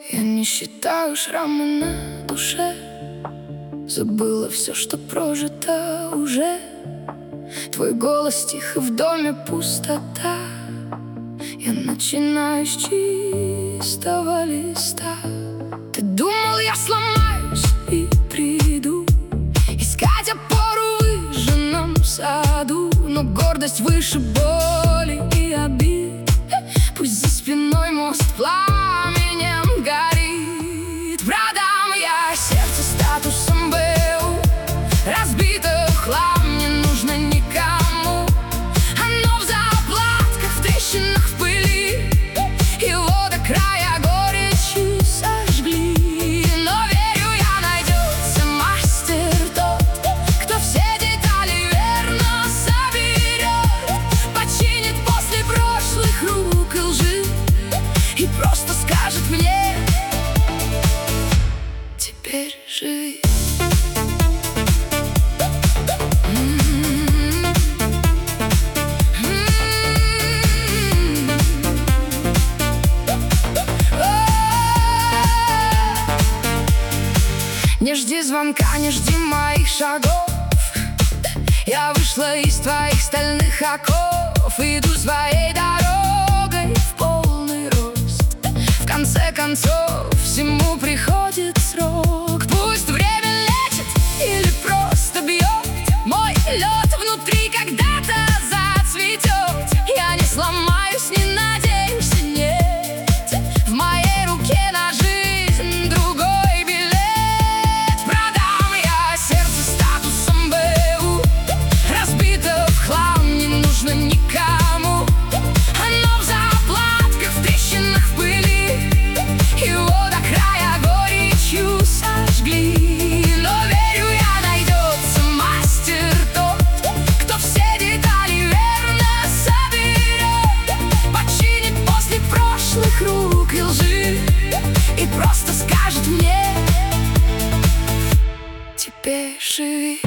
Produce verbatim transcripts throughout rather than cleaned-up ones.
Я не считаю шрамы на душе, забыла все, что прожито уже. Твой голос тих, и в доме пустота. Я начинаю с чистого листа. Ты думал, я сломаюсь и приду искать опору в выжженном саду, но гордость выше боли и обид. Пусть за спиной мост пламенем горит. Продам я сердце статусом БУ, разбито в хлам, не нужно никому. Оно в заплатках, в трещинах, в пыли, его до края горечью сожгли. Но верю я, найдется мастер тот, кто все детали верно соберет, починит после прошлых рук и лжи и просто скажет мне: теперь живи. Не жди звонка, не жди моих шагов. Я вышла из твоих стальных оков, иду своей дорогой в полный рост. В конце концов всему приходит срок. Пусть время лечит или просто бьет, мой лед внутри когда-то зацветет. Я не сломаюсь, не надеюсь, нет. В моей руке на жизнь другой билет. Продам я сердце статусом БУ, разбито в хлам, не нужно никому. Оно в заплатках, в трещинах, в пыли, его до края горечью сожгли. Но верю я, найдется мастер тот, кто все детали верно соберет, починит после прошлых рук и лжи и просто скажет мне: теперь живи.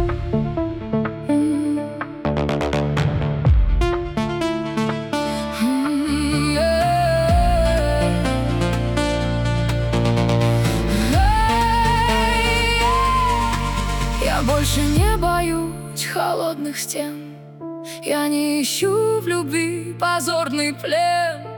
Я больше не боюсь холодных стен, я не ищу в любви позорный плен.